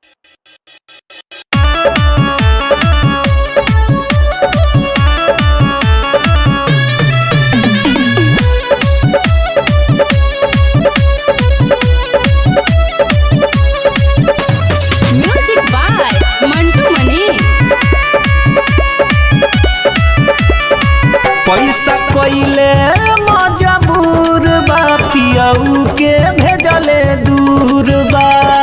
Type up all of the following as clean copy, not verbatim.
Music by Mantu Manish. पैसा कइले मजबूर बा पियऊ के भेजले दूर बा।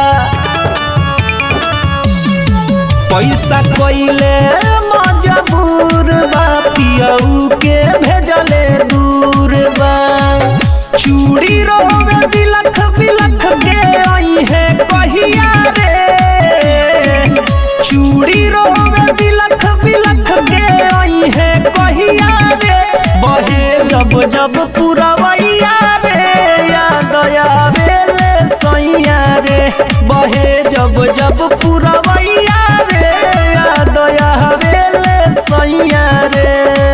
पैसा कइले मजबूर बा पियऊ के भेजले दूर बा। चूड़ी रोवे बिलख बिलख के आई है कहिया रे। चूड़ी रोवे बिलख बिलख के आई है कहिया रे। बहे जब जब पुरवैया रे याद आवेले सैया रे। बहे जब जब पुरवैया रे याद आवेले सैया रे।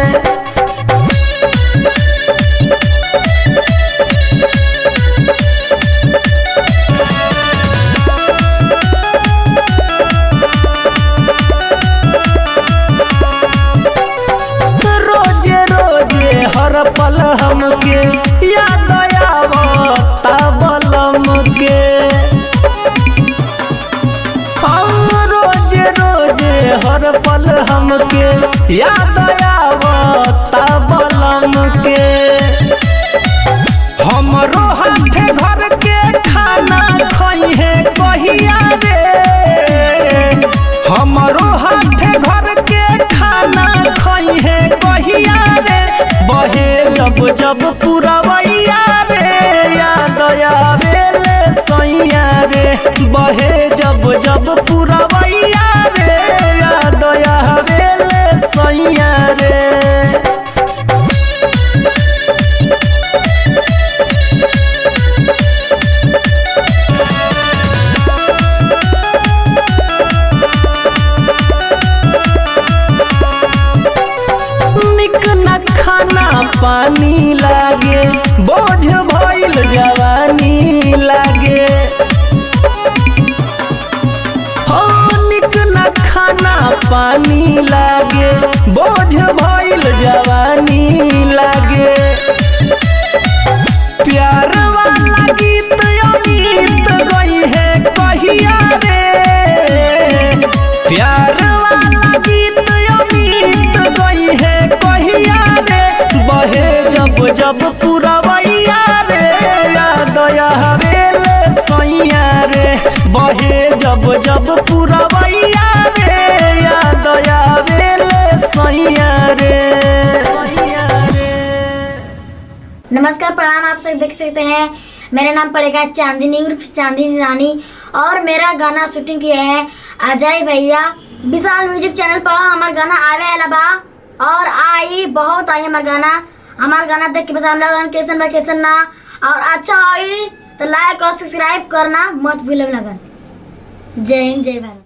हर पल हमके याद आवता बलम के। रोजे रोजे हर पल हमके याद आवता बलम के। हमरो हाथे घर के खाना खई है कहिया रे। हमरो हाथे घर के खाना खई है कहिया रे। बहे जब जब पुरवैया रे याद आवेले सैया रे। बहे जब जब पुरवैया रे याद आवेले सैया रे। खाना पानी लागे बोझ भइल जवानी लागे। हो निक न खाना पानी लागे बोझ भइल जवानी लागे। प्यार वाला गीत अमित गई है कहिया रे। प्यार वाला गीत अमित गई है कहिया रे। बहे जब जब पुरवैया रे याद आवेले सैया रे। बहे जब जब पुरवैया रे याद आवेले सैया रे। नमस्कार, प्रणाम। आप सब देख सकते हैं मेरा नाम पड़ेगा चांदनी उर्फ चांदनी रानी और मेरा गाना शूटिंग किया है अजय भैया विशाल म्यूजिक चैनल पर। हमारा गाना आवे बा और आई बहुत आई हमार गाना देख के बता हम कैसन बा कैसन ना। और अच्छा आई तो लाइक और सब्सक्राइब करना मत भूलिए लगन। जय हिंद, जय भारत।